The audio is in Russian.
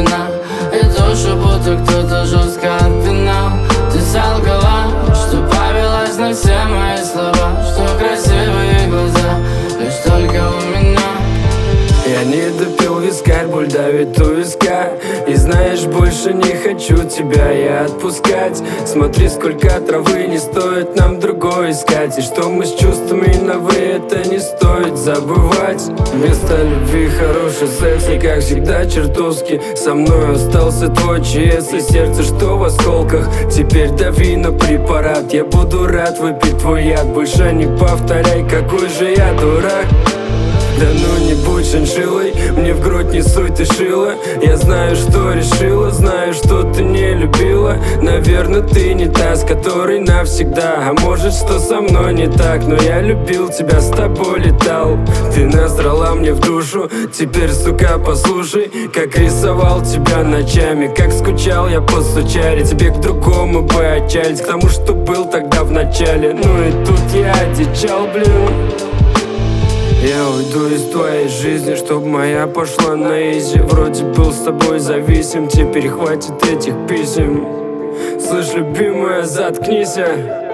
вина, и душу будто кто-то жестко отпинал. Ты солгала, что повелась на все мои слова, что красивые глаза лишь только у меня. Я не допил вискарь, боль давит у виска. И знаешь, больше не хочу тебя я отпускать. Смотри, сколько травы, не стоит нам другой искать. И что мы с чувствами новы, это не стоит забывать. Вместо любви хороший секс, и как всегда чертовски. Со мной остался твой ЧС и сердце, что в осколках. Теперь дави на препарат, я буду рад выпить твой яд. Больше не повторяй, какой же я дурак. Да ну не будь шиншиллой, мне в грудь не суй ты шила. Я знаю, что решила, знаю, что ты не любила. Наверное, ты не та, с которой навсегда. А может, что со мной не так, но я любил тебя, с тобой летал. Ты насрала мне в душу, теперь, сука, послушай, как рисовал тебя ночами, как скучал я по сучаре. Тебе к другому бы отчались, к тому, что был тогда в начале. Ну и тут я одичал, блин. Я уйду из твоей жизни, чтоб моя пошла на изи. Вроде был с тобой зависим, теперь хватит этих писем. Слышь, любимая, заткнись.